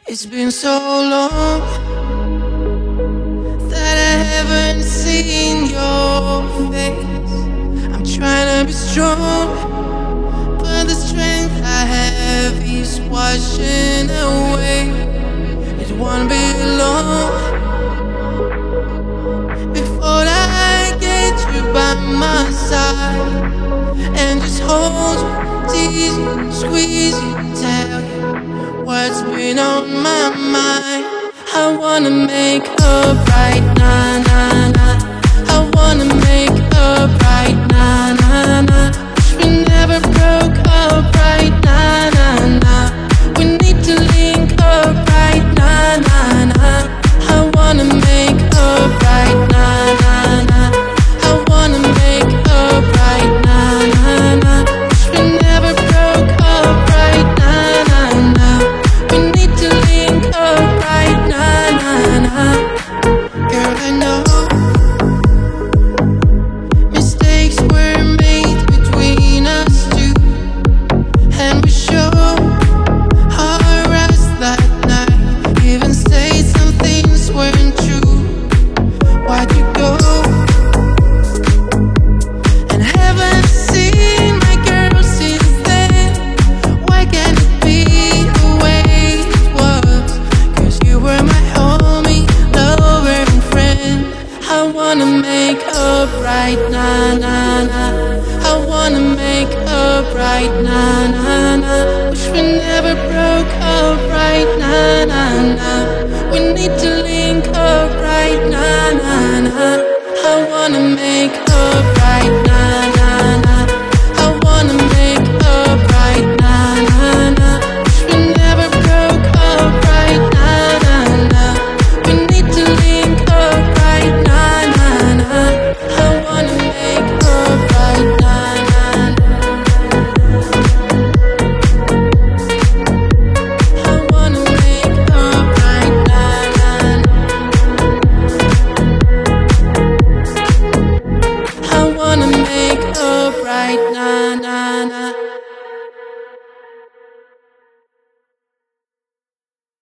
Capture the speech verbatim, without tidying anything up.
It's been so long that I haven't seen your face. I'm trying to be strong, but the strength I have is washing away. It won't be long before I get you by my side and just hold you, tease you, squeeze you, tell you what's been on my mind. I wanna make up right now, nah, nah. I wanna make up right now, nah, nah. Wish we never broke up right now, nah, nah. We need to link up right now, nah, nah. I wanna make up right now, nah, nah. I wanna make up right now, nah, nah. Wish we never broke up right now, nah, nah. We need to link up right now, nah, nah. Girl, I know mistakes were made between us two, and we showed our eyes that night. Even say some things weren't true. Why'd you go? And haven't seen my girl since then. Why can't it be the way it was? Cause you were my homie, lover and friend. I wanna make up right now, nah, nah. I wanna make up right now, nah, nah. Wish we never broke up right now, nah, nah. We need to link up right now, nah, nah. I wanna make up right now, nah, nah. I wanna make up right now, nah, nah. Wish we never broke up right now, nah, nah. We need to link up right now, nah, nah. I wanna make up right now, nah, nah. I wanna make up right now, nah, nah. I wanna make up right now.